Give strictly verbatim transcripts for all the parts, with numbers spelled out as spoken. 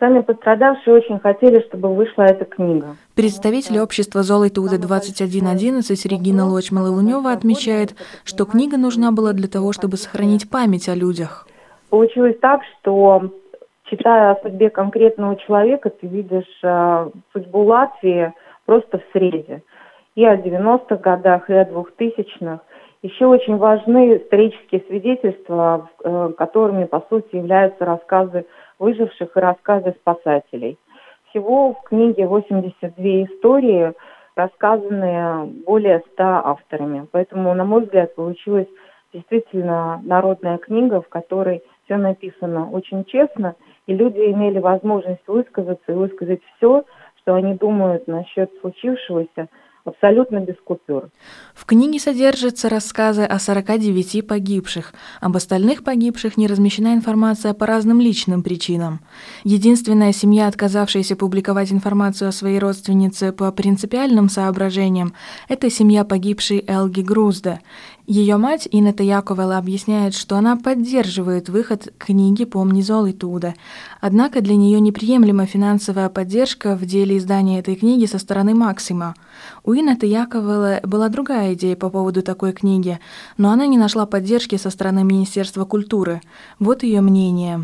сами пострадавшие очень хотели, чтобы вышла эта книга. Представитель общества «Золой Туда двадцать один одиннадцать» Регина Лочмала-Лунева отмечает, что книга нужна была для того, чтобы сохранить память о людях. Получилось так, что, читая о судьбе конкретного человека, ты видишь э, судьбу Латвии просто в срезе. И о девяностых годах, и о двухтысячных. Еще очень важны исторические свидетельства, э, которыми, по сути, являются рассказы выживших и рассказы спасателей. Всего в книге восемьдесят две истории, рассказанные более ста авторами. Поэтому, на мой взгляд, получилась действительно народная книга, в которой все написано очень честно, и люди имели возможность высказаться и высказать все, что они думают насчет случившегося, абсолютно без купюр. В книге содержатся рассказы о сорока девяти погибших. Об остальных погибших не размещена информация по разным личным причинам. Единственная семья, отказавшаяся публиковать информацию о своей родственнице по принципиальным соображениям, это семья погибшей Элги Грузде. Ее мать Инета Яковела объясняет, что она поддерживает выход книги «Помни Золой Туда». Однако для нее неприемлема финансовая поддержка в деле издания этой книги со стороны Максима. У Инеты Яковела была другая идея по поводу такой книги, но она не нашла поддержки со стороны Министерства культуры. Вот ее мнение.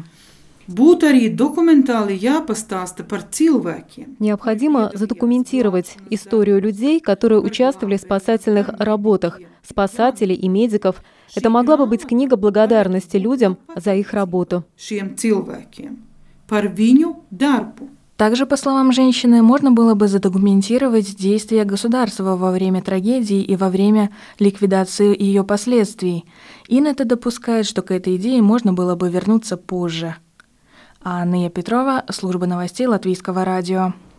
Необходимо задокументировать историю людей, которые участвовали в спасательных работах, спасателей и медиков. Это могла бы быть книга благодарности людям за их работу. Также, по словам женщины, можно было бы задокументировать действия государства во время трагедии и во время ликвидации ее последствий. Инета допускает, что к этой идее можно было бы вернуться позже. Анна Петрова, служба новостей Латвийского радио.